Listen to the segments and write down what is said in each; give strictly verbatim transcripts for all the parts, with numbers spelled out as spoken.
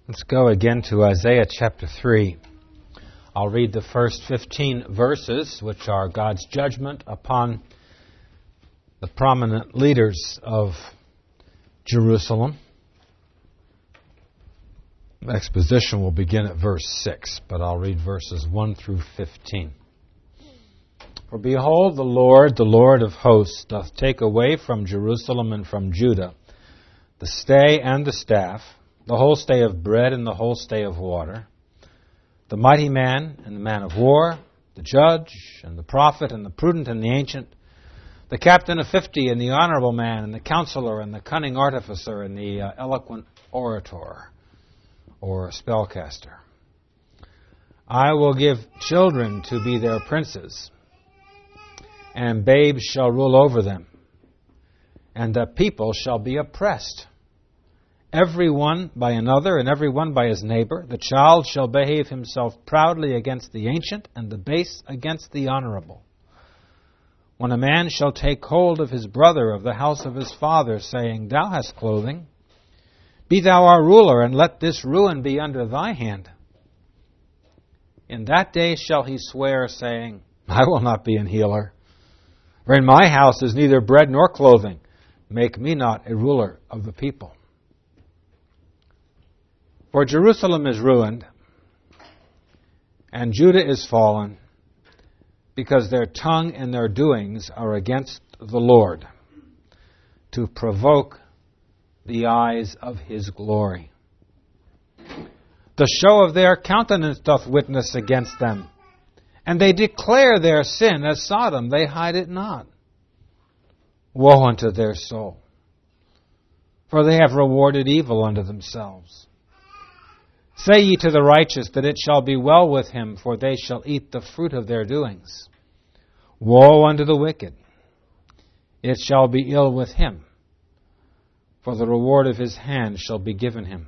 Let's go again to Isaiah chapter three. I'll read the first fifteen verses, which are God's judgment upon the prominent leaders of Jerusalem. The exposition will begin at verse six, but I'll read verses one through fifteen. For behold, the Lord, the Lord of hosts, doth take away from Jerusalem and from Judah the stay and the staff, the whole stay of bread and the whole stay of water, the mighty man and the man of war, the judge and the prophet and the prudent and the ancient, the captain of fifty and the honorable man and the counselor and the cunning artificer and the uh, eloquent orator or spellcaster. I will give children to be their princes, and babes shall rule over them, and the people shall be oppressed, every one by another, and every one by his neighbor. The child shall behave himself proudly against the ancient, and the base against the honorable. When a man shall take hold of his brother of the house of his father, saying, Thou hast clothing, be thou our ruler, and let this ruin be under thy hand. In that day shall he swear, saying, I will not be an healer. For in my house is neither bread nor clothing. Make me not a ruler of the people. For Jerusalem is ruined, and Judah is fallen, because their tongue and their doings are against the Lord, to provoke the eyes of His glory. The show of their countenance doth witness against them, and they declare their sin as Sodom, they hide it not. Woe unto their soul, for they have rewarded evil unto themselves. Say ye to the righteous that it shall be well with him, for they shall eat the fruit of their doings. Woe unto the wicked, it shall be ill with him, for the reward of his hand shall be given him.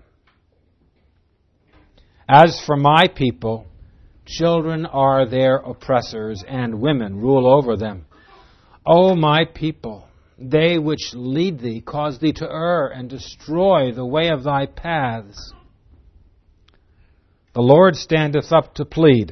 As for my people, children are their oppressors, and women rule over them. O my people, they which lead thee cause thee to err, and destroy the way of thy paths. The Lord standeth up to plead,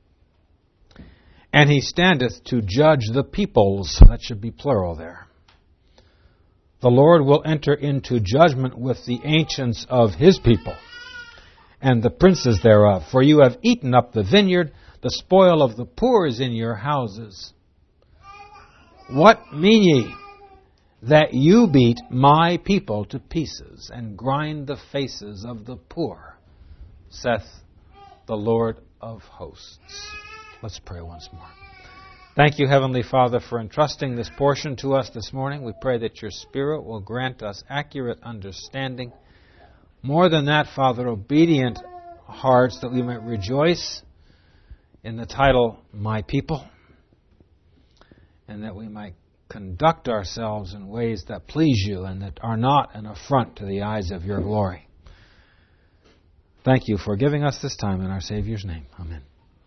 and He standeth to judge the peoples. That should be plural there. The Lord will enter into judgment with the ancients of His people, and the princes thereof. For you have eaten up the vineyard, the spoil of the poor is in your houses. What mean ye? That you beat my people to pieces, and grind the faces of the poor, saith the Lord of hosts. Let's pray once more. Thank you, Heavenly Father, for entrusting this portion to us this morning. We pray that your Spirit will grant us accurate understanding. More than that, Father, obedient hearts, that we might rejoice in the title, My People, and that we might conduct ourselves in ways that please you and that are not an affront to the eyes of your glory. Thank you for giving us this time in our Savior's name. Amen.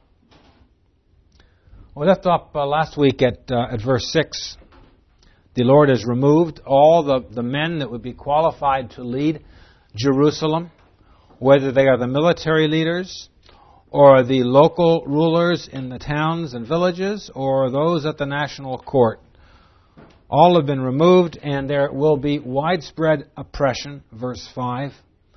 We left up uh, last week at uh, at verse six. The Lord has removed all the, the men that would be qualified to lead Jerusalem, whether they are the military leaders or the local rulers in the towns and villages or those at the national court. All have been removed, and there will be widespread oppression, verse five.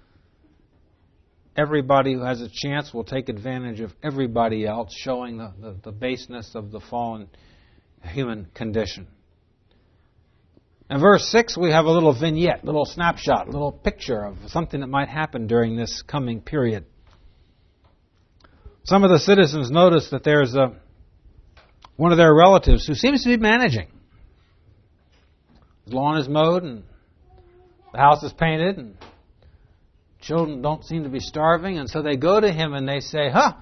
Everybody who has a chance will take advantage of everybody else, showing the, the, the baseness of the fallen human condition. In verse six, we have a little vignette, little snapshot, little picture of something that might happen during this coming period. Some of the citizens notice that there's a, one of their relatives who seems to be managing. His lawn is mowed and the house is painted and children don't seem to be starving, and so they go to him and they say, huh,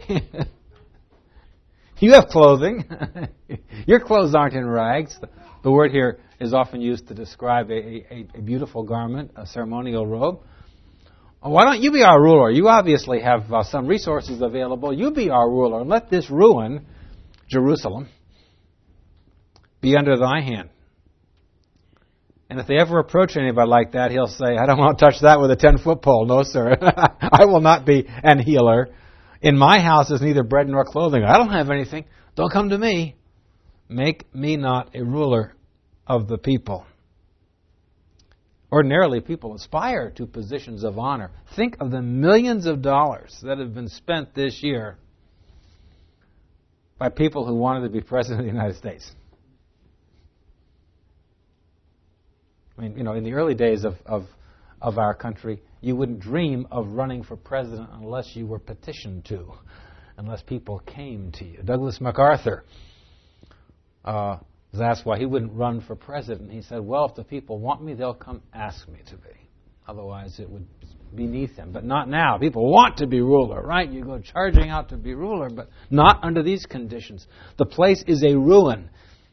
you have clothing. Your clothes aren't in rags. The, the word here is often used to describe a, a, a beautiful garment, a ceremonial robe. Why don't you be our ruler? You obviously have uh, some resources available. You be our ruler, and let this ruin, Jerusalem, be under thy hand. And if they ever approach anybody like that, he'll say, I don't want to touch that with a ten-foot pole. No, sir. I will not be an healer. In my house is neither bread nor clothing. I don't have anything. Don't come to me. Make me not a ruler of the people. Ordinarily, people aspire to positions of honor. Think of the millions of dollars that have been spent this year by people who wanted to be president of the United States. I mean, you know, in the early days of, of, of our country, you wouldn't dream of running for president unless you were petitioned to, unless people came to you. Douglas MacArthur uh, was asked why he wouldn't run for president. He said, well, if the people want me, they'll come ask me to be. Otherwise, it would be beneath them. But not now. People want to be ruler, right? You go charging out to be ruler, but not under these conditions. The place is a ruin.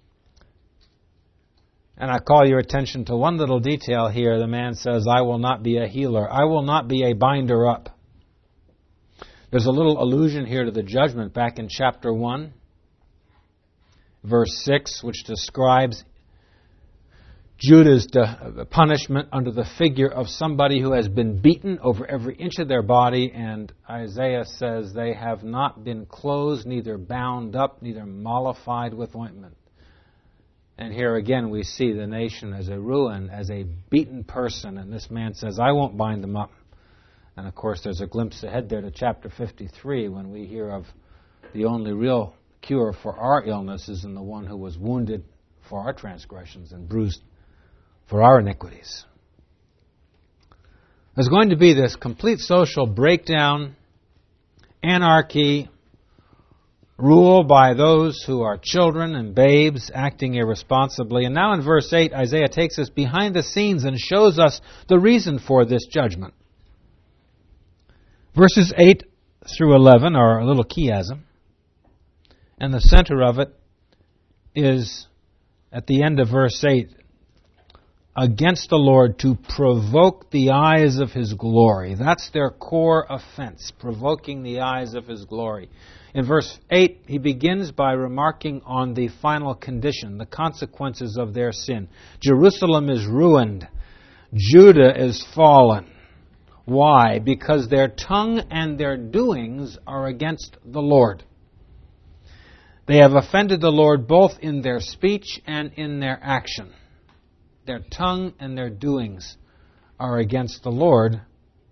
And I call your attention to one little detail here. The man says, I will not be a healer. I will not be a binder up. There's a little allusion here to the judgment back in chapter one, verse six, which describes Judah's punishment under the figure of somebody who has been beaten over every inch of their body. And Isaiah says they have not been closed, neither bound up, neither mollified with ointment. And here again we see the nation as a ruin, as a beaten person. And this man says, I won't bind them up. And of course there's a glimpse ahead there to chapter fifty-three when we hear of the only real cure for our illnesses and the one who was wounded for our transgressions and bruised for our iniquities. There's going to be this complete social breakdown, anarchy, rule by those who are children and babes acting irresponsibly. And now in verse eight, Isaiah takes us behind the scenes and shows us the reason for this judgment. Verses eight through eleven are a little chiasm. And the center of it is at the end of verse eight, against the Lord to provoke the eyes of His glory. That's their core offense, provoking the eyes of His glory. In verse eight, he begins by remarking on the final condition, the consequences of their sin. Jerusalem is ruined. Judah is fallen. Why? Because their tongue and their doings are against the Lord. They have offended the Lord both in their speech and in their action. Their tongue and their doings are against the Lord,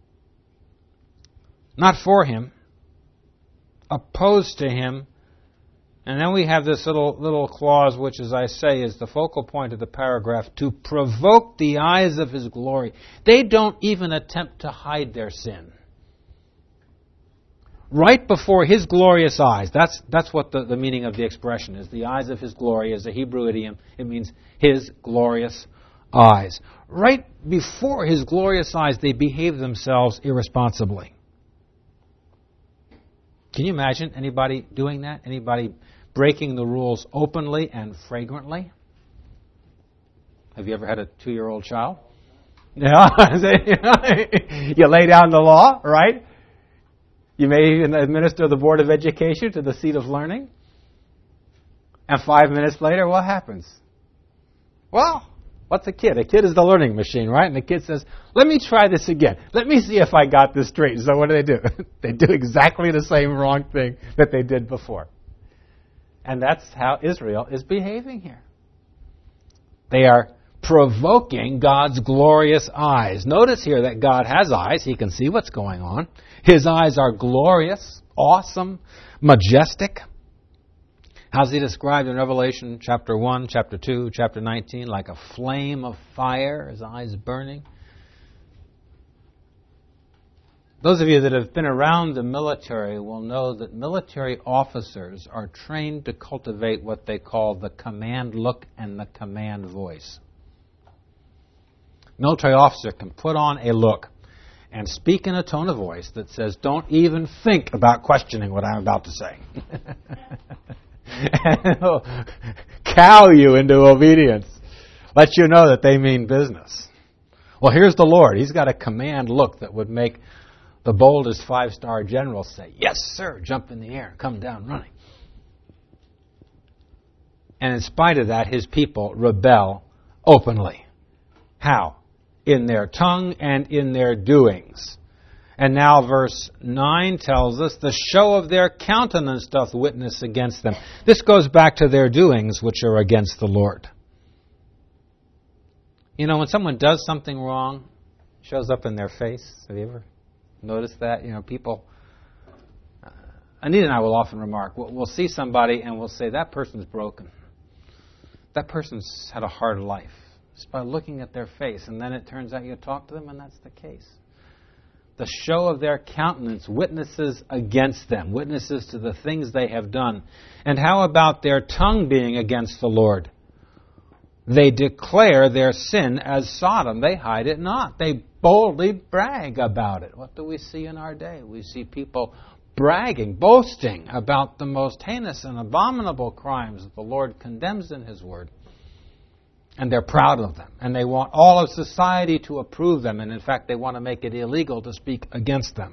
not for Him, opposed to Him. And then we have this little little clause, which, as I say, is the focal point of the paragraph, to provoke the eyes of His glory. They don't even attempt to hide their sin. Right before His glorious eyes, that's that's what the, the meaning of the expression is. The eyes of His glory is a Hebrew idiom. It means His glorious eyes. Right before His glorious eyes, they behave themselves irresponsibly. Can you imagine anybody doing that? Anybody breaking the rules openly and fragrantly? Have you ever had a two-year-old child? Yeah. You lay down the law, right? You may even administer the Board of Education to the seat of learning. And five minutes later, what happens? Well, what's a kid? A kid is the learning machine, right? And the kid says, let me try this again. Let me see if I got this straight. So what do they do? They do exactly the same wrong thing that they did before. And that's how Israel is behaving here. They are provoking God's glorious eyes. Notice here that God has eyes. He can see what's going on. His eyes are glorious, awesome, majestic. How's He described in Revelation chapter one, chapter two, chapter nineteen? Like a flame of fire, His eyes burning. Those of you that have been around the military will know that military officers are trained to cultivate what they call the command look and the command voice. Military officer can put on a look and speak in a tone of voice that says, don't even think about questioning what I'm about to say. And it'll cow you into obedience. Let you know that they mean business. Well, here's the Lord. He's got a command look that would make the boldest five-star general say, yes, sir, jump in the air, come down running. And in spite of that, His people rebel openly. How? In their tongue and in their doings. And now verse nine tells us, the show of their countenance doth witness against them. This goes back to their doings, which are against the Lord. You know, when someone does something wrong, it shows up in their face. Have you ever noticed that? You know, people... Uh, Anita and I will often remark, we'll, we'll see somebody and we'll say, that person's broken. That person's had a hard life. Just by looking at their face. And then it turns out you talk to them and that's the case. The show of their countenance witnesses against them, witnesses to the things they have done. And how about their tongue being against the Lord? They declare their sin as Sodom. They hide it not. They boldly brag about it. What do we see in our day? We see people bragging, boasting about the most heinous and abominable crimes that the Lord condemns in His Word. And they're proud of them. And they want all of society to approve them. And in fact, they want to make it illegal to speak against them.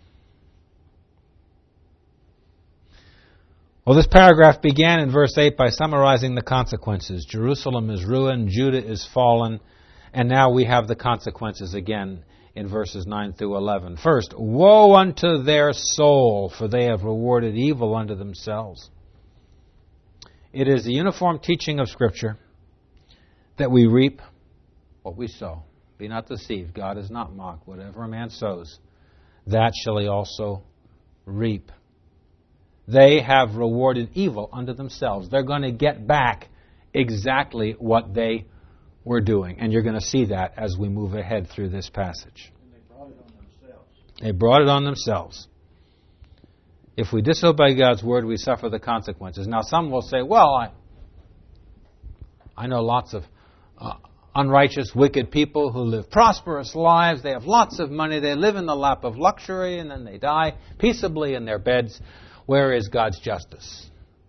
Well, this paragraph began in verse eight by summarizing the consequences. Jerusalem is ruined, Judah is fallen, and now we have the consequences again in verses nine through eleven. First, woe unto their soul, for they have rewarded evil unto themselves. It is the uniform teaching of Scripture that we reap what we sow. Be not deceived, God is not mocked. Whatever a man sows, that shall he also reap. They have rewarded evil unto themselves. They're going to get back exactly what they were doing. And you're going to see that as we move ahead through this passage. And they brought it on themselves. They brought it on themselves. If we disobey God's word, we suffer the consequences. Now, some will say, well, I, I know lots of uh, unrighteous, wicked people who live prosperous lives. They have lots of money. They live in the lap of luxury, and then they die peaceably in their beds. Where is God's justice?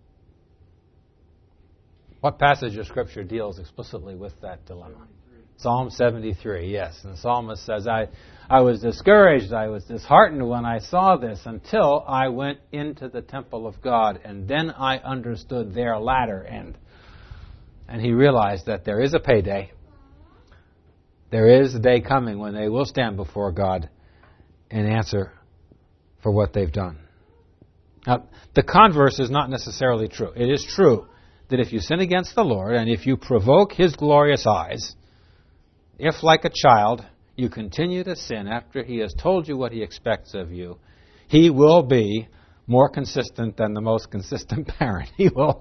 What passage of Scripture deals explicitly with that dilemma? seventy-three. Psalm seventy-three, yes. And the psalmist says, I, I was discouraged, I was disheartened when I saw this until I went into the temple of God, and then I understood their latter end. And he realized that there is a payday. There is a day coming when they will stand before God and answer for what they've done. Now, the converse is not necessarily true. It is true that if you sin against the Lord and if you provoke His glorious eyes, if, like a child, you continue to sin after He has told you what He expects of you, He will be more consistent than the most consistent parent. He will,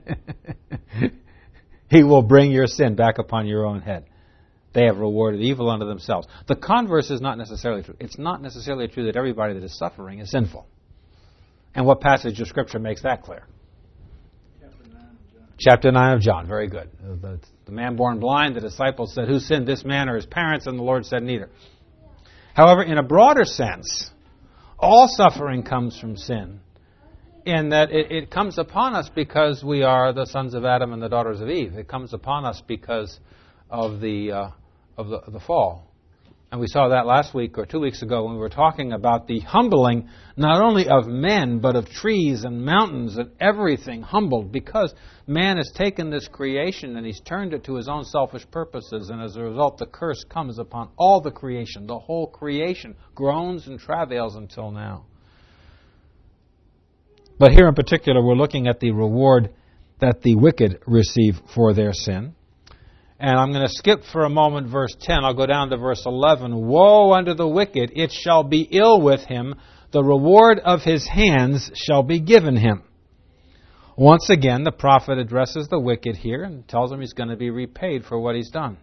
he will bring your sin back upon your own head. They have rewarded evil unto themselves. The converse is not necessarily true. It's not necessarily true that everybody that is suffering is sinful. And what passage of Scripture makes that clear? Chapter nine of John. Chapter nine of John. Very good. The, the man born blind, the disciples said, who sinned, this man or his parents? And the Lord said, neither. However, in a broader sense, all suffering comes from sin, in that it, it comes upon us because we are the sons of Adam and the daughters of Eve. It comes upon us because of the uh, of the, the fall. And we saw that last week or two weeks ago when we were talking about the humbling not only of men, but of trees and mountains and everything humbled, because man has taken this creation and he's turned it to his own selfish purposes, and as a result the curse comes upon all the creation. The whole creation groans and travails until now. But here in particular we're looking at the reward that the wicked receive for their sin. And I'm going to skip for a moment verse ten. I'll go down to verse eleven. Woe unto the wicked, it shall be ill with him. The reward of his hands shall be given him. Once again, the prophet addresses the wicked here and tells him he's going to be repaid for what he's done.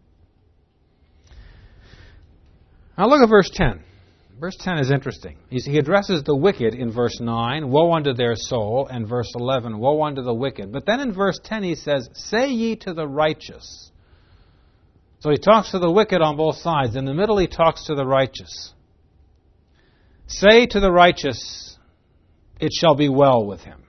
Now look at verse ten. Verse ten is interesting. He addresses the wicked in verse nine, woe unto their soul, and verse eleven, woe unto the wicked. But then in verse ten he says, say ye to the righteous. So he talks to the wicked on both sides. In the middle he talks to the righteous. Say to the righteous, it shall be well with him,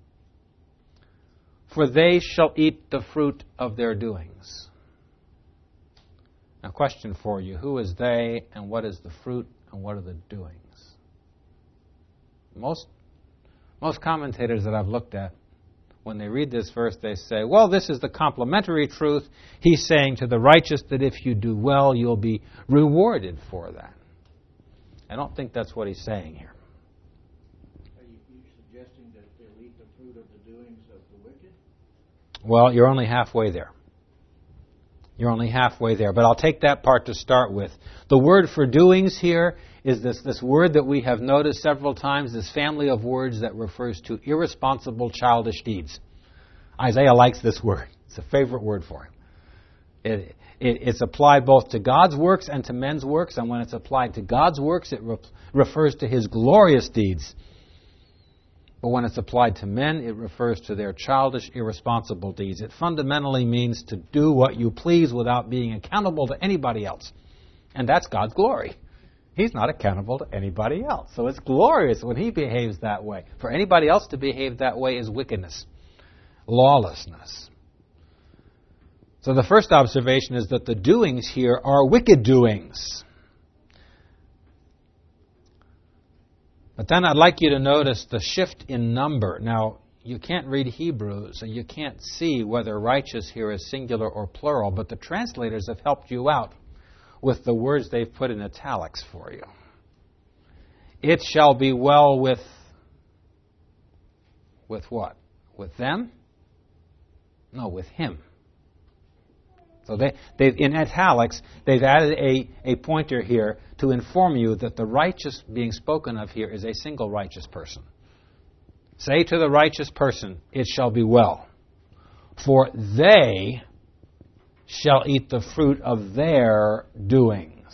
for they shall eat the fruit of their doings. Now, question for you, who is they and what is the fruit and what are the doings? Most, most commentators that I've looked at when they read this verse, they say, well, this is the complementary truth. He's saying to the righteous that if you do well, you'll be rewarded for that. I don't think that's what he's saying here. Are you, you suggesting that they'll eat the fruit of the doings of the wicked? Well, you're only halfway there. You're only halfway there. But I'll take that part to start with. The word for doings here is this, this word that we have noticed several times, this family of words that refers to irresponsible, childish deeds. Isaiah likes this word. It's a favorite word for him. It, it, it's applied both to God's works and to men's works, and when it's applied to God's works, it re- refers to His glorious deeds. But when it's applied to men, it refers to their childish, irresponsible deeds. It fundamentally means to do what you please without being accountable to anybody else. And that's God's glory. He's not accountable to anybody else. So it's glorious when He behaves that way. For anybody else to behave that way is wickedness, lawlessness. So the first observation is that the doings here are wicked doings. But then I'd like you to notice the shift in number. Now, you can't read Hebrew, so you can't see whether righteous here is singular or plural, but the translators have helped you out with the words they've put in italics for you. It shall be well with, with what? With them? No, with Him. So they, they've, in italics, they've added a, a pointer here to inform you that the righteous being spoken of here is a single righteous person. Say to the righteous person, it shall be well, for they shall eat the fruit of their doings.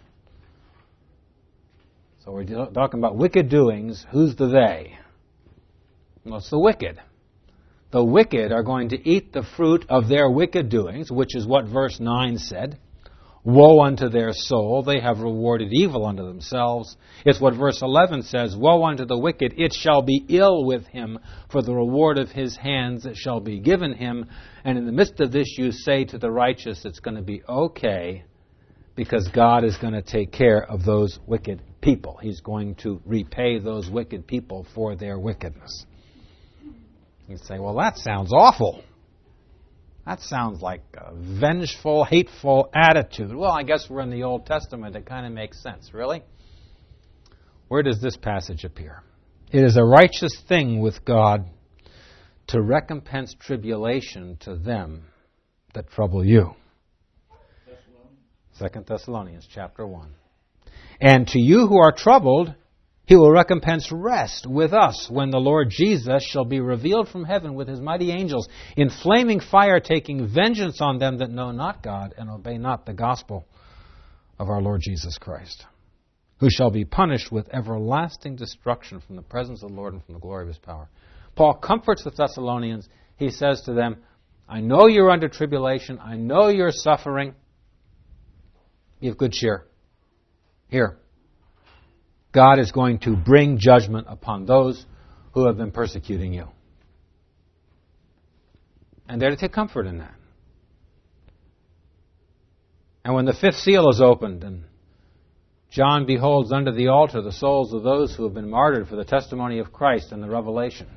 So we're talking about wicked doings. Who's the they? Well, it's the wicked. The wicked are going to eat the fruit of their wicked doings, which is what verse nine said. Woe unto their soul, they have rewarded evil unto themselves. It's what verse eleven says, woe unto the wicked, it shall be ill with him, for the reward of his hands it shall be given him. And in the midst of this you say to the righteous, it's going to be okay, because God is going to take care of those wicked people. He's going to repay those wicked people for their wickedness. You say, well, that sounds awful. That sounds like a vengeful, hateful attitude. Well, I guess we're in the Old Testament. It kind of makes sense. Really? Where does this passage appear? It is a righteous thing with God to recompense tribulation to them that trouble you. Second Thessalonians chapter one. And to you who are troubled, He will recompense rest with us when the Lord Jesus shall be revealed from heaven with His mighty angels in flaming fire, taking vengeance on them that know not God and obey not the gospel of our Lord Jesus Christ, who shall be punished with everlasting destruction from the presence of the Lord and from the glory of His power. Paul comforts the Thessalonians. He says to them, I know you're under tribulation. I know you're suffering. Be of good cheer. Here. God is going to bring judgment upon those who have been persecuting you. And they're to take comfort in that. And when the fifth seal is opened and John beholds under the altar the souls of those who have been martyred for the testimony of Christ and the revelation,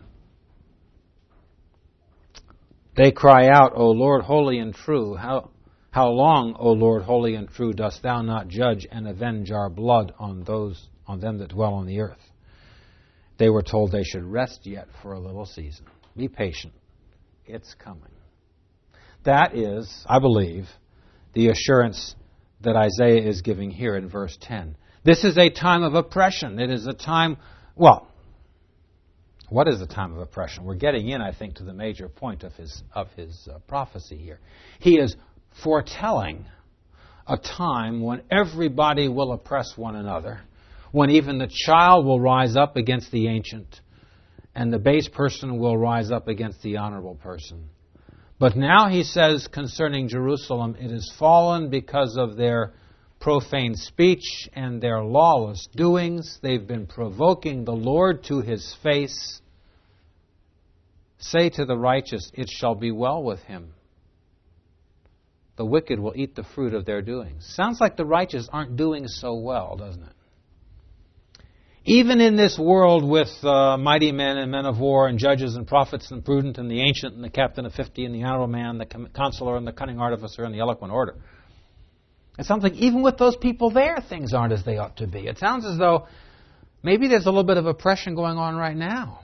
they cry out, O Lord, holy and true, how, how long, O Lord, holy and true, dost thou not judge and avenge our blood on those on them that dwell on the earth? They were told they should rest yet for a little season. Be patient. It's coming. That is, I believe, the assurance that Isaiah is giving here in verse ten. This is a time of oppression. It is a time, well, what is a time of oppression? We're getting in, I think, to the major point of his, of his uh, prophecy here. He is foretelling a time when everybody will oppress one another, when even the child will rise up against the ancient, and the base person will rise up against the honorable person. But now he says concerning Jerusalem, it is fallen because of their profane speech and their lawless doings. They've been provoking the Lord to His face. Say to the righteous, it shall be well with him. The wicked will eat the fruit of their doings. Sounds like the righteous aren't doing so well, doesn't it? Even in this world with uh, mighty men and men of war and judges and prophets and prudent and the ancient and the captain of fifty and the honorable man, the consular and the cunning artificer and the eloquent orator. It sounds like even with those people there, things aren't as they ought to be. It sounds as though maybe there's a little bit of oppression going on right now.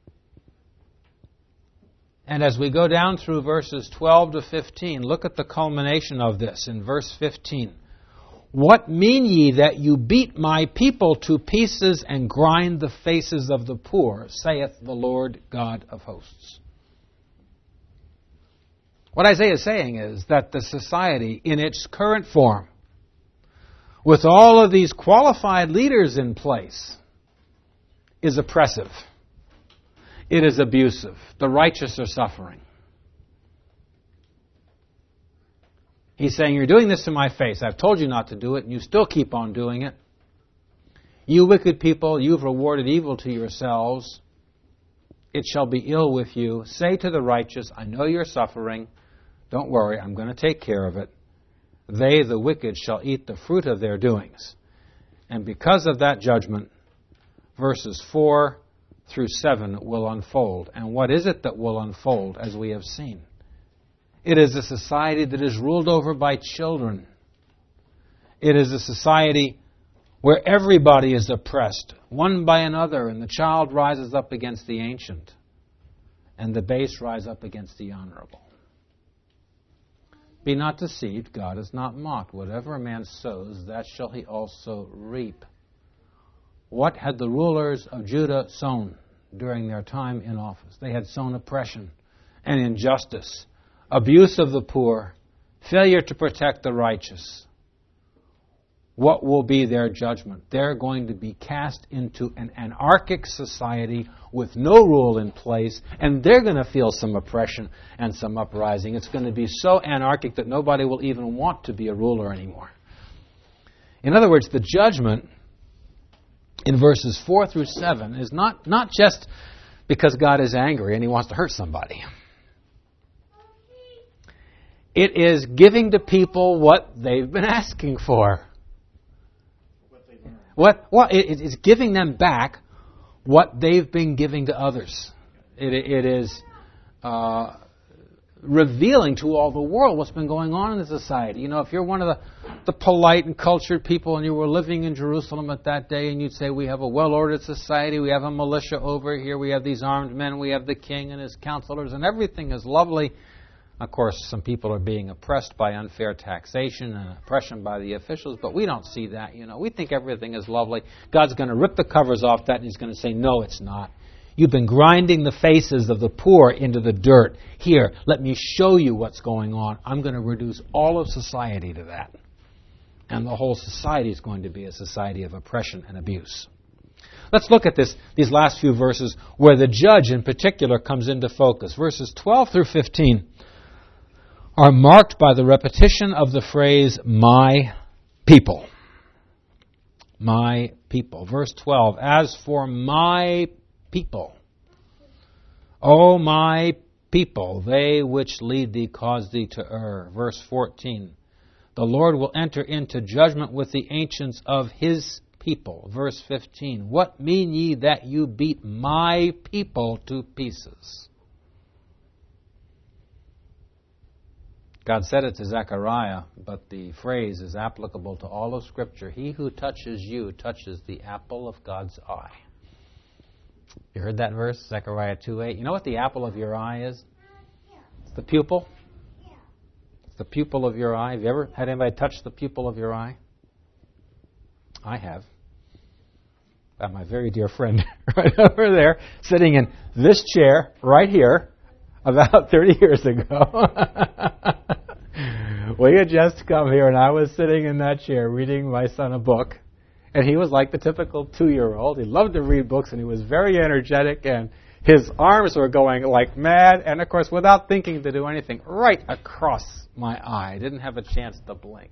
And as we go down through verses twelve to fifteen, look at the culmination of this in verse fifteen. What mean ye that you beat my people to pieces and grind the faces of the poor, saith the Lord God of hosts. What Isaiah is saying is that the society in its current form, with all of these qualified leaders in place, is oppressive. It is abusive. The righteous are suffering. He's saying, you're doing this to my face. I've told you not to do it, and you still keep on doing it. You wicked people, you've rewarded evil to yourselves. It shall be ill with you. Say to the righteous, I know you're suffering. Don't worry, I'm going to take care of it. They, the wicked, shall eat the fruit of their doings. And because of that judgment, verses four through seven will unfold. And what is it that will unfold, as we have seen? It is a society that is ruled over by children. It is a society where everybody is oppressed, one by another, and the child rises up against the ancient, and the base rise up against the honorable. Be not deceived, God is not mocked. Whatever a man sows, that shall he also reap. What had the rulers of Judah sown during their time in office? They had sown oppression and injustice, abuse of the poor, failure to protect the righteous. What will be their judgment? They're going to be cast into an anarchic society with no rule in place, and they're going to feel some oppression and some uprising. It's going to be so anarchic that nobody will even want to be a ruler anymore. In other words, the judgment in verses four through seven is not, not just because God is angry and he wants to hurt somebody. It is giving to people what they've been asking for. What? Well, it, it's giving them back what they've been giving to others. It, it is uh, revealing to all the world what's been going on in the society. You know, if you're one of the, the polite and cultured people and you were living in Jerusalem at that day and you'd say, we have a well-ordered society, we have a militia over here, we have these armed men, we have the king and his counselors, and everything is lovely. Of course, some people are being oppressed by unfair taxation and oppression by the officials, but we don't see that. You know, we think everything is lovely. God's going to rip the covers off that, and he's going to say, no, it's not. You've been grinding the faces of the poor into the dirt. Here, let me show you what's going on. I'm going to reduce all of society to that. And the whole society is going to be a society of oppression and abuse. Let's look at this, these last few verses where the judge in particular comes into focus. Verses twelve through fifteen are marked by the repetition of the phrase, my people. My people. Verse twelve, as for my people, O my people, they which lead thee cause thee to err. Verse fourteen, the Lord will enter into judgment with the ancients of his people. Verse fifteen, what mean ye that you beat my people to pieces? God said it to Zechariah, but the phrase is applicable to all of Scripture. He who touches you touches the apple of God's eye. You heard that verse, Zechariah two eight? You know what the apple of your eye is? It's the pupil. It's the pupil of your eye. Have you ever had anybody touch the pupil of your eye? I have. Got my very dear friend right over there, sitting in this chair right here, about thirty years ago. We had just come here, and I was sitting in that chair reading my son a book. And he was like the typical two-year-old. He loved to read books, and he was very energetic, and his arms were going like mad. And, of course, without thinking to do anything, right across my eye. I didn't have a chance to blink.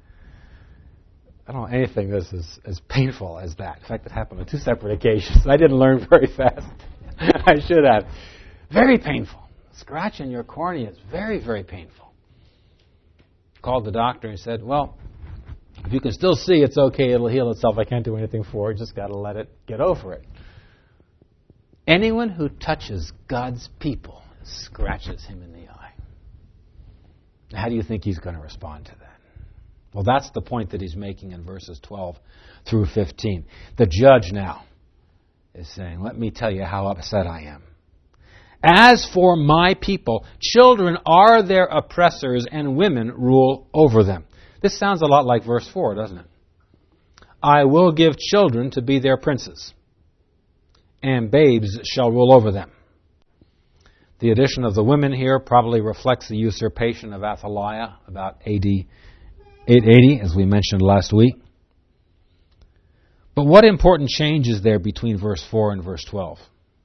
I don't know anything that's as, as painful as that. In fact, it happened on two separate occasions. I didn't learn very fast. I should have. Very painful. Scratch in your cornea is very, very painful. Called the doctor and said, well, If you can still see, it's okay, it'll heal itself, I can't do anything for it, just got to let it get over it. Anyone who touches God's people scratches him in the eye. How do you think he's going to respond to that? Well, that's the point that he's making in verses twelve through fifteen. The judge now is saying, let me tell you how upset I am. As for my people, children are their oppressors and women rule over them. This sounds a lot like verse four, doesn't it? I will give children to be their princes, and babes shall rule over them. The addition of the women here probably reflects the usurpation of Athaliah about A D eight eighty, as we mentioned last week. But what important change is there between verse four and verse twelve?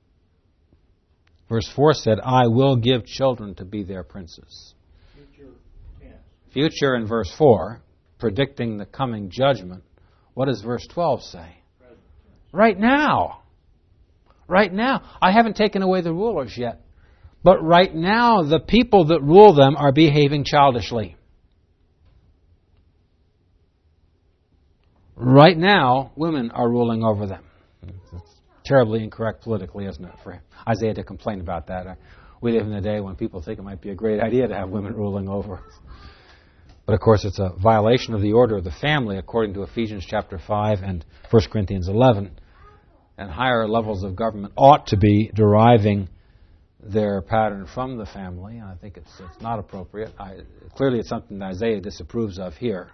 Verse four said, I will give children to be their princes. Future tense. Future in verse four, predicting the coming judgment. What does verse twelve say? Present tense. Right now. Right now. I haven't taken away the rulers yet. But right now, the people that rule them are behaving childishly. Right now, women are ruling over them. It's terribly incorrect politically, isn't it, for Isaiah to complain about that? We live in a day when people think it might be a great idea to have women ruling over us. But of course, it's a violation of the order of the family, according to Ephesians chapter five and First Corinthians eleven. And higher levels of government ought to be deriving their pattern from the family. And I think it's, it's not appropriate. I, clearly, it's something that Isaiah disapproves of here.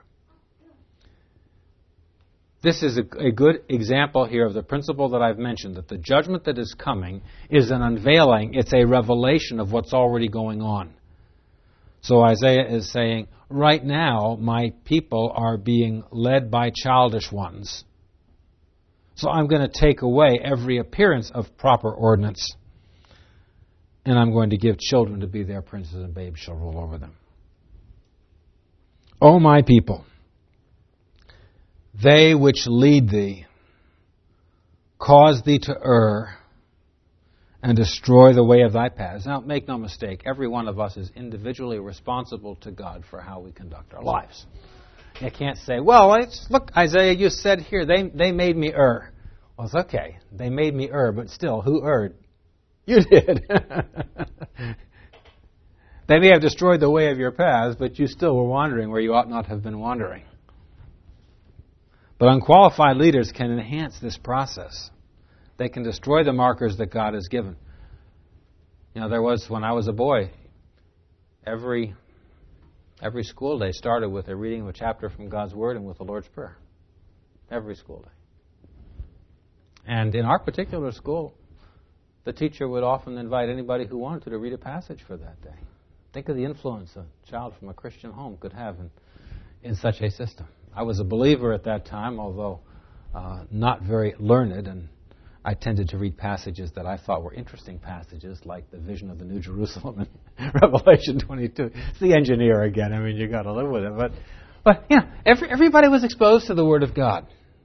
This is a, a good example here of the principle that I've mentioned, that the judgment that is coming is an unveiling, it's a revelation of what's already going on. So Isaiah is saying, right now, my people are being led by childish ones. So I'm going to take away every appearance of proper ordinance, and I'm going to give children to be their princes, and babes shall rule over them. O my people, they which lead thee cause thee to err and destroy the way of thy paths. Now, make no mistake, every one of us is individually responsible to God for how we conduct our lives. You can't say, well, it's, look, Isaiah, you said here, they, they made me err. Well, it's okay. They made me err, but still, who erred? You did. They may have destroyed the way of your paths, but you still were wandering where you ought not have been wandering. But unqualified leaders can enhance this process. They can destroy the markers that God has given. You know, there was, when I was a boy, every every school day started with a reading of a chapter from God's Word and with the Lord's Prayer. Every school day. And in our particular school, the teacher would often invite anybody who wanted to to read a passage for that day. Think of the influence a child from a Christian home could have in, in such a system. I was a believer at that time, although uh, not very learned, and I tended to read passages that I thought were interesting passages, like the vision of the New Jerusalem in Revelation twenty-two. It's the engineer again. I mean, you got to live with it. But, but you know, every, everybody was exposed to the Word of God.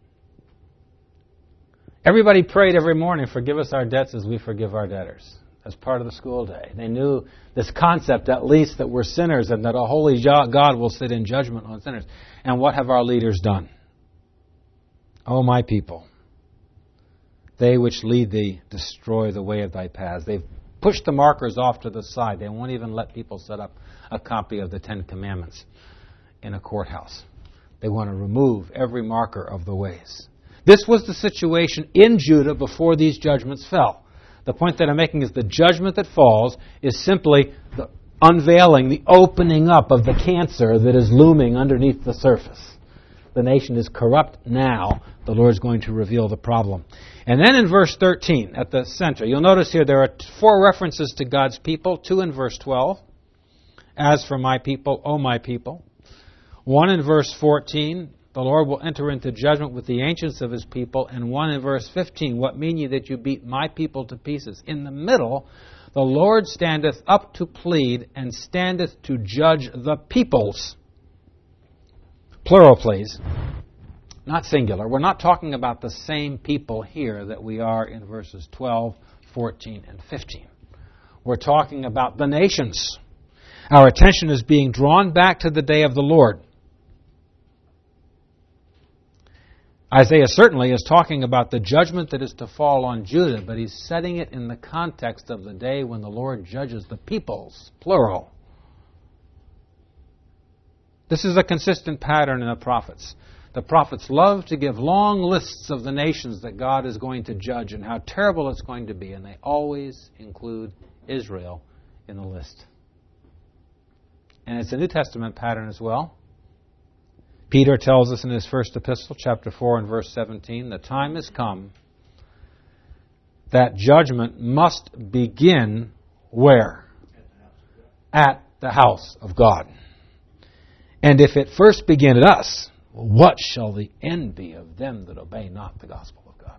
Everybody prayed every morning, forgive us our debts as we forgive our debtors, as part of the school day. They knew this concept, at least, that we're sinners and that a holy God will sit in judgment on sinners. And what have our leaders done? O my people, they which lead thee destroy the way of thy paths. They've pushed the markers off to the side. They won't even let people set up a copy of the Ten Commandments in a courthouse. They want to remove every marker of the ways. This was the situation in Judah before these judgments fell. The point that I'm making is the judgment that falls is simply the unveiling, the opening up of the cancer that is looming underneath the surface. The nation is corrupt now. The Lord's going to reveal the problem. And then in verse thirteen, at the center, you'll notice here there are four references to God's people, two in verse twelve. As for my people, O my people. One in verse fourteen, the Lord will enter into judgment with the ancients of his people. And one in verse fifteen, what mean ye that you beat my people to pieces? In the middle, the Lord standeth up to plead and standeth to judge the peoples. Plural, please. Not singular. We're not talking about the same people here that we are in verses twelve, fourteen, and fifteen. We're talking about the nations. Our attention is being drawn back to the day of the Lord. Isaiah certainly is talking about the judgment that is to fall on Judah, but he's setting it in the context of the day when the Lord judges the peoples, plural. This is a consistent pattern in the prophets. The prophets love to give long lists of the nations that God is going to judge and how terrible it's going to be, and they always include Israel in the list. And it's a New Testament pattern as well. Peter tells us in his first epistle, chapter four and verse seventeen, the time has come that judgment must begin where? At the house of God. And if it first begin at us, what shall the end be of them that obey not the gospel of God?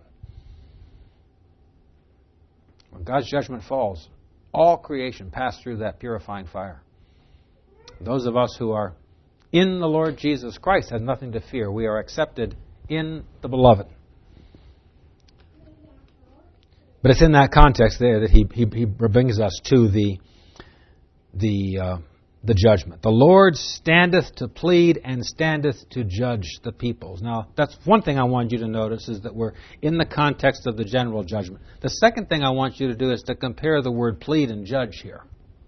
When God's judgment falls, all creation passed through that purifying fire. Those of us who are in the Lord Jesus Christ have nothing to fear. We are accepted in the Beloved. But it's in that context there that he, he, he brings us to the the uh, the judgment. The Lord standeth to plead and standeth to judge the peoples. Now, that's one thing I want you to notice, is that we're in the context of the general judgment. The second thing I want you to do is to compare the word plead and judge here.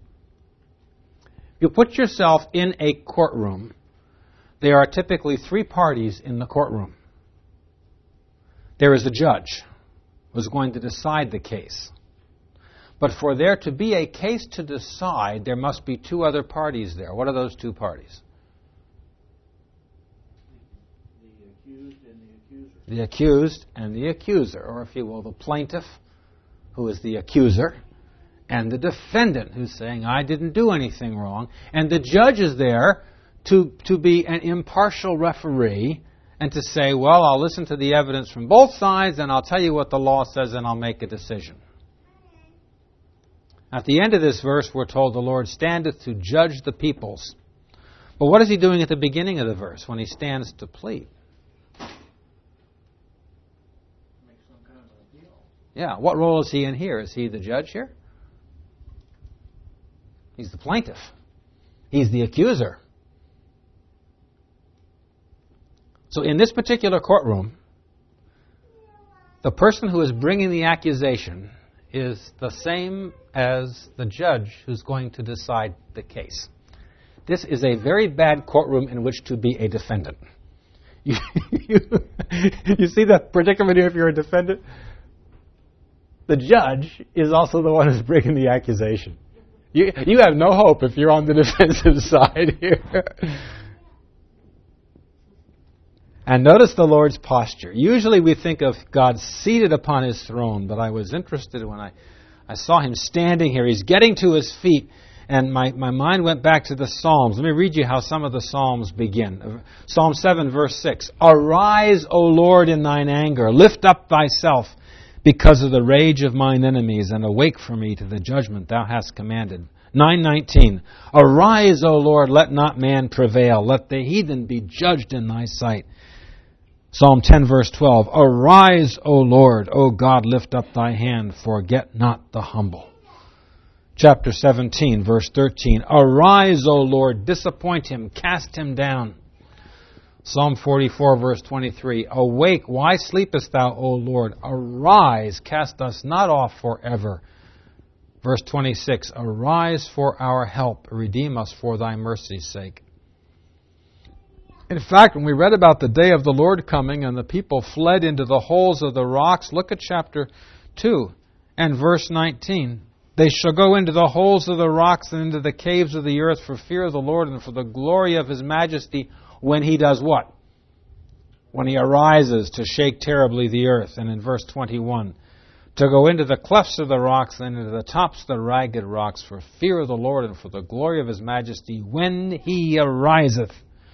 You put yourself in a courtroom. There are typically three parties in the courtroom. There is a judge who is going to decide the case. But for there to be a case to decide, there must be two other parties there. What are those two parties? The accused and the accuser. The accused and the accuser, or if you will, the plaintiff, who is the accuser, and the defendant, who's saying, I didn't do anything wrong. And the judge is there to, to be an impartial referee and to say, well, I'll listen to the evidence from both sides and I'll tell you what the law says and I'll make a decision. At the end of this verse, we're told the Lord standeth to judge the peoples. But what is he doing at the beginning of the verse when he stands to plead? Make some kind of appeal. Yeah, what role is he in here? Is he the judge here? He's the plaintiff. He's the accuser. So in this particular courtroom, the person who is bringing the accusation is the same as the judge who's going to decide the case. This is a very bad courtroom in which to be a defendant. You, you, you see the predicament here if you're a defendant? The judge is also the one who's bringing the accusation. You, you have no hope if you're on the defensive side here. And notice the Lord's posture. Usually we think of God seated upon His throne, but I was interested when I, I saw Him standing here. He's getting to His feet, and my, my mind went back to the Psalms. Let me read you how some of the Psalms begin. Psalm seven, verse six. Arise, O Lord, in thine anger. Lift up thyself because of the rage of mine enemies, and awake for me to the judgment thou hast commanded. nine nineteen. Arise, O Lord, let not man prevail. Let the heathen be judged in thy sight. Psalm ten, verse twelve. Arise, O Lord, O God, lift up thy hand, forget not the humble. Chapter seventeen, verse thirteen. Arise, O Lord, disappoint him, cast him down. Psalm forty-four, verse twenty-three. Awake, why sleepest thou, O Lord? Arise, cast us not off forever. Verse twenty-six. Arise for our help, redeem us for thy mercy's sake. In fact, when we read about the day of the Lord coming and the people fled into the holes of the rocks, look at chapter two and verse nineteen. They shall go into the holes of the rocks and into the caves of the earth for fear of the Lord and for the glory of His majesty, when He does what? When He arises to shake terribly the earth. And in verse twenty-one, to go into the clefts of the rocks and into the tops of the ragged rocks for fear of the Lord and for the glory of His majesty, when He ariseth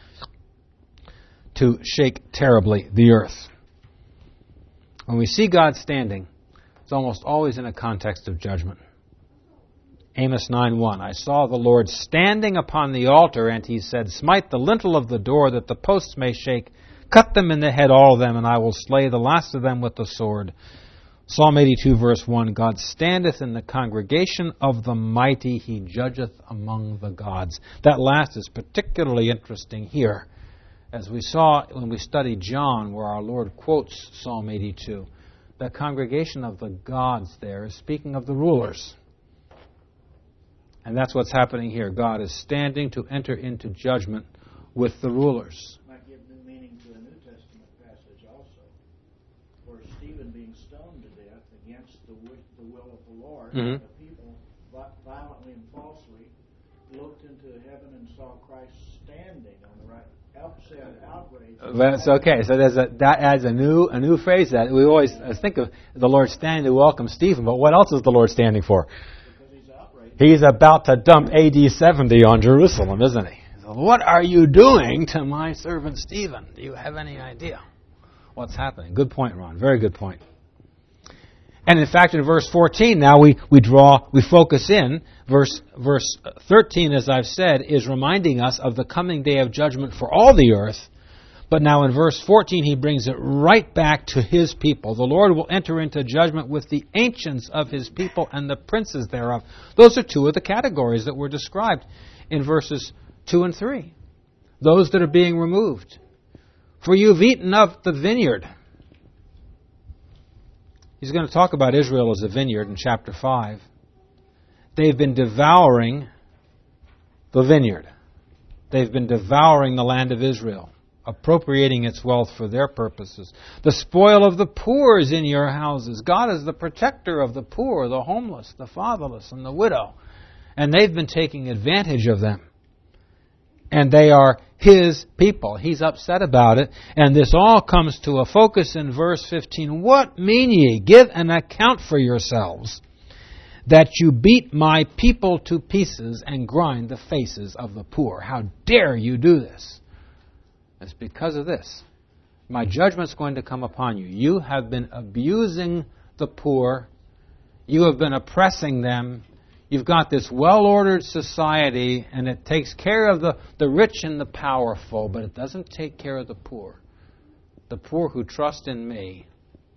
to shake terribly the earth. When we see God standing, it's almost always in a context of judgment. Amos nine one. I saw the Lord standing upon the altar, and He said, smite the lintel of the door, that the posts may shake. Cut them in the head, all of them, and I will slay the last of them with the sword. Psalm eighty-two, verse one. God standeth in the congregation of the mighty. He judgeth among the gods. That last is particularly interesting here, As we saw when we studied John, where our Lord quotes Psalm eighty-two, the congregation of the gods there is speaking of the rulers. And that's what's happening here. God is standing to enter into judgment with the rulers. Might give new meaning to a New Testament passage also, where Stephen being stoned to death against the will, the will of the Lord, Mm-hmm. the people violently and falsely looked into heaven and saw Christ standing on the right, said outrage. That's okay. So there's a, that adds a new a new phrase that we always think of the Lord standing to welcome Stephen. But what else is the Lord standing for? Because he's outraged. He's about to dump A D seventy on Jerusalem, isn't he? So what are you doing to my servant Stephen? Do you have any idea what's happening? Good point, Ron. Very good point. And in fact, in verse fourteen, now we, we draw, we focus in. Verse verse thirteen, as I've said, is reminding us of the coming day of judgment for all the earth. But now in verse fourteen, he brings it right back to his people. The Lord will enter into judgment with the ancients of his people and the princes thereof. Those are two of the categories that were described in verses two and three. Those that are being removed. For you've eaten of the vineyard. He's going to talk about Israel as a vineyard in chapter five. They've been devouring the vineyard. They've been devouring the land of Israel, appropriating its wealth for their purposes. The spoil of the poor is in your houses. God is the protector of the poor, the homeless, the fatherless, and the widow. And they've been taking advantage of them. And they are His people. He's upset about it. And this all comes to a focus in verse fifteen. What mean ye? Give an account for yourselves, that you beat my people to pieces and grind the faces of the poor. How dare you do this? It's because of this. My judgment's going to come upon you. You have been abusing the poor. You have been oppressing them. You've got this well-ordered society, and it takes care of the, the rich and the powerful, but it doesn't take care of the poor. The poor who trust in me.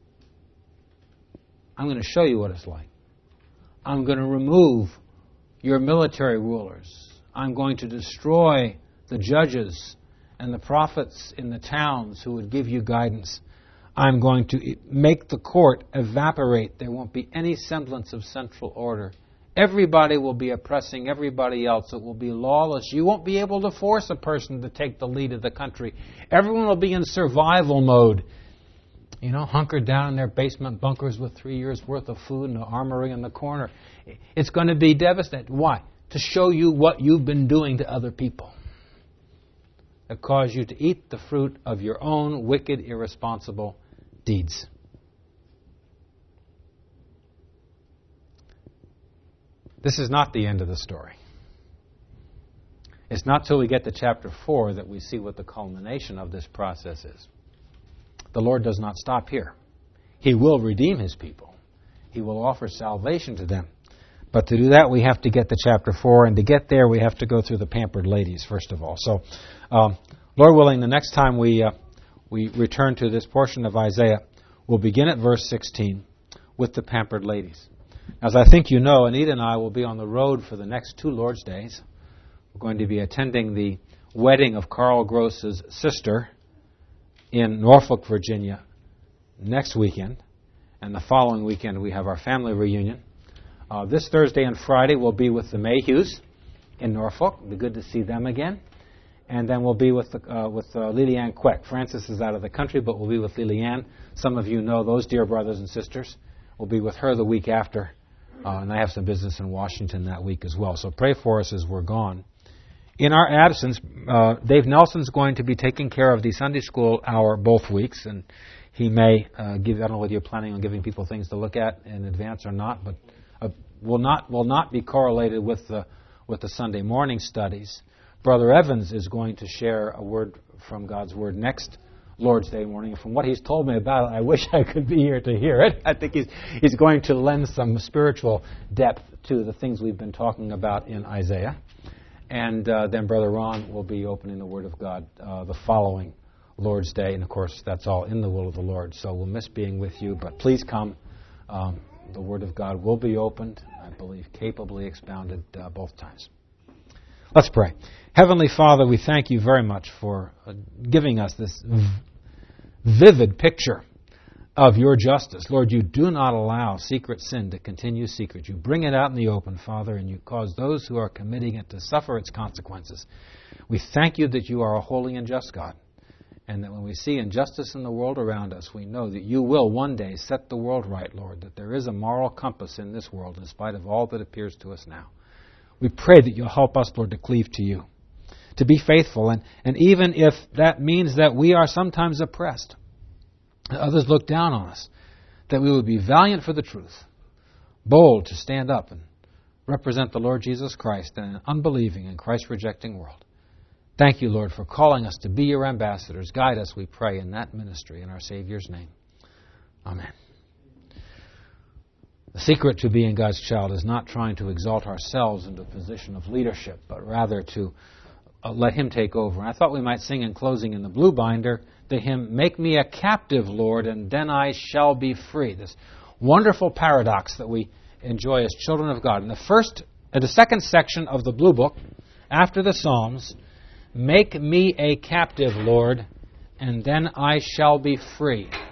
I'm going to show you what it's like. I'm going to remove your military rulers. I'm going to destroy the judges and the prophets in the towns who would give you guidance. I'm going to make the court evaporate. There won't be any semblance of central order. Everybody will be oppressing everybody else. It will be lawless. You won't be able to force a person to take the lead of the country. Everyone will be in survival mode. You know, hunkered down in their basement bunkers with three years' worth of food and an armory in the corner. It's going to be devastating. Why? To show you what you've been doing to other people. That cause you to eat the fruit of your own wicked, irresponsible deeds. This is not the end of the story. It's not till we get to chapter four that we see what the culmination of this process is. The Lord does not stop here. He will redeem His people. He will offer salvation to them. But to do that, we have to get to chapter four, and to get there, we have to go through the pampered ladies, first of all. So, um, Lord willing, the next time we uh, we return to this portion of Isaiah, we'll begin at verse sixteen with the pampered ladies. As I think you know, Anita and I will be on the road for the next two Lord's Days. We're going to be attending the wedding of Carl Gross's sister in Norfolk, Virginia, next weekend. And the following weekend, we have our family reunion. Uh, this Thursday and Friday, we'll be with the Mayhews in Norfolk. It'll be good to see them again. And then we'll be with the, uh, with uh, Lilianne Queck. Francis is out of the country, but we'll be with Lilianne. Some of you know those dear brothers and sisters. We'll be with her the week after. Uh, and I have some business in Washington that week as well. So pray for us as we're gone. In our absence, uh, Dave Nelson's going to be taking care of the Sunday school hour both weeks. And he may uh, give, I don't know whether you're planning on giving people things to look at in advance or not, but uh, will not will not be correlated with the with the Sunday morning studies. Brother Evans is going to share a word from God's Word next Lord's Day morning. From what he's told me about it, I wish I could be here to hear it. I think he's he's going to lend some spiritual depth to the things we've been talking about in Isaiah. And uh, then Brother Ron will be opening the Word of God uh, the following Lord's Day. And, of course, that's all in the will of the Lord. So we'll miss being with you, but please come. Um, the Word of God will be opened, I believe, capably expounded uh, both times. Let's pray. Heavenly Father, we thank you very much for uh, giving us this v- vivid picture of your justice. Lord, you do not allow secret sin to continue secret. You bring it out in the open, Father, and you cause those who are committing it to suffer its consequences. We thank you that you are a holy and just God, and that when we see injustice in the world around us, we know that you will one day set the world right, Lord, that there is a moral compass in this world in spite of all that appears to us now. We pray that you'll help us, Lord, to cleave to you, to be faithful, and, and even if that means that we are sometimes oppressed, that others look down on us, that we would be valiant for the truth, bold to stand up and represent the Lord Jesus Christ in an unbelieving and Christ-rejecting world. Thank you, Lord, for calling us to be your ambassadors. Guide us, we pray, in that ministry in our Savior's name. Amen. The secret to being God's child is not trying to exalt ourselves into a position of leadership, but rather to uh, let Him take over. And I thought we might sing in closing in the Blue Binder the hymn, "Make me a captive, Lord, and then I shall be free." This wonderful paradox that we enjoy as children of God. In the first, in the second section of the Blue Book, after the Psalms, "Make me a captive, Lord, and then I shall be free."